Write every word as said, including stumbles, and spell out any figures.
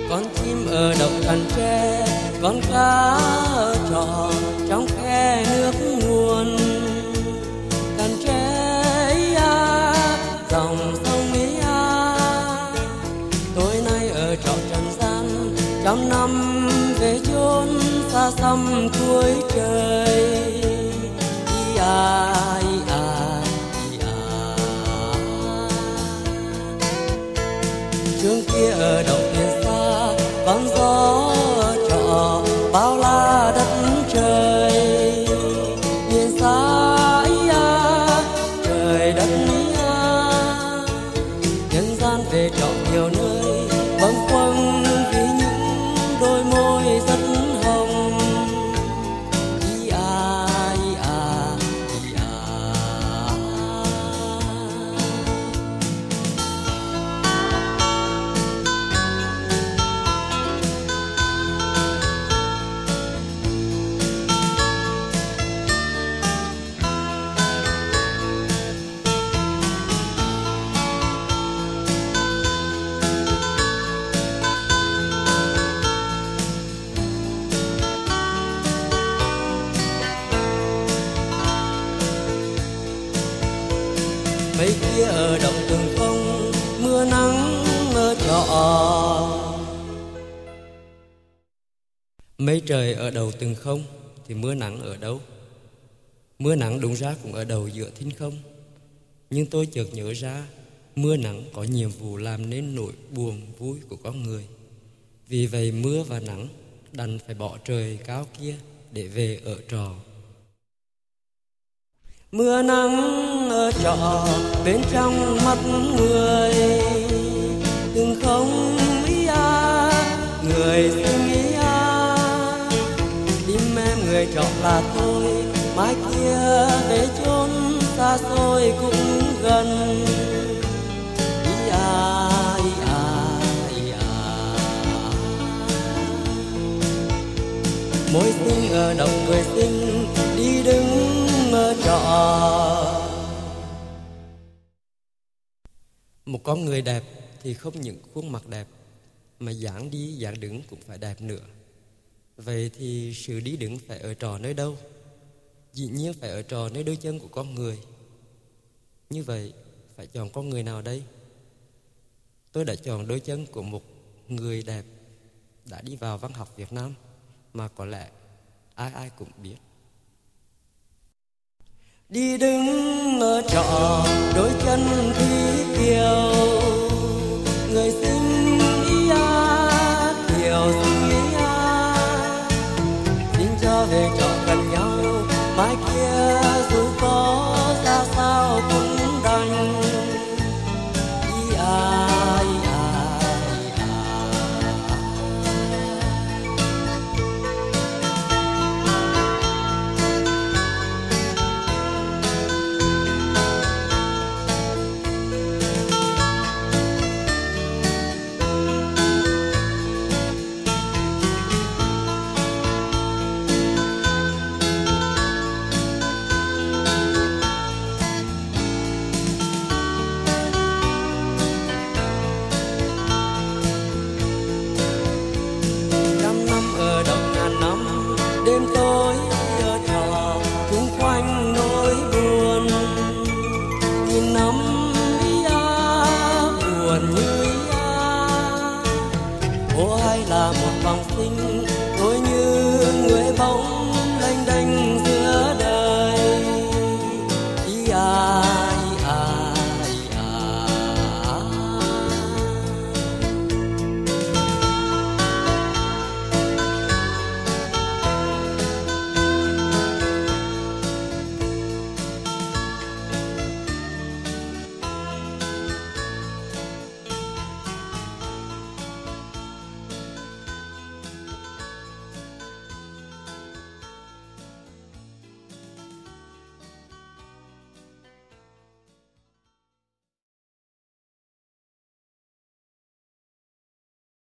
Con chim ở đậu cành tre, con cá ở trọ trong khe nước nguồn. Cành tre ấy à, dòng sông ấy à, tối nay ở trọ trần gian, trăm năm về chốn xa xăm cuối trời. Ý à, ý à, ý à. Trước kia ở đậu tiền xa, con gió trọ bao la đất trời. Nhìn xa ý à, trời đất ý à, nhân gian về trọ nhiều nơi, bâng khuâng vì những đôi môi rất hồng. Ý à, ý à, ý à. Mấy kia ở động tường không, mưa nắng ở trọ. Mây trời ở đầu tường không thì mưa nắng ở đâu? Mưa nắng đúng ra cũng ở đầu giữa thinh không. Nhưng tôi chợt nhớ ra, mưa nắng có nhiệm vụ làm nên nỗi buồn vui của con người. Vì vậy mưa và nắng đành phải bỏ trời cao kia để về ở trọ. Mưa nắng ở trọ bên trong mắt người, từng không ý à, người sinh ý à. Tim em người trọ là tôi, mai kia về chốn xa xôi cũng gần. Ý à, ý à, ý à. Môi xinh ở động người xinh, đi đứng ở trọ. Một con người đẹp thì không những khuôn mặt đẹp, mà dáng đi dáng đứng cũng phải đẹp nữa. Vậy thì sự đi đứng phải ở trọ nơi đâu? Dĩ nhiên phải ở trọ nơi đôi chân của con người. Như vậy phải chọn con người nào đây? Tôi đã chọn đôi chân của một người đẹp đã đi vào văn học Việt Nam mà có lẽ ai ai cũng biết. Đi đứng ở trọ đôi chân thủy kiều, người xinh ý à, kiều xinh ý à. Xin cho về trọ gần nhau, mai kia dù có ra sao cũng đành. Ý à, ý à, ý à. Đêm tối ở trọ chung quanh nỗi buồn, nhìn năm ý à, buồn như ý à. Ô hay là một vòng sinh, tôi như người bóng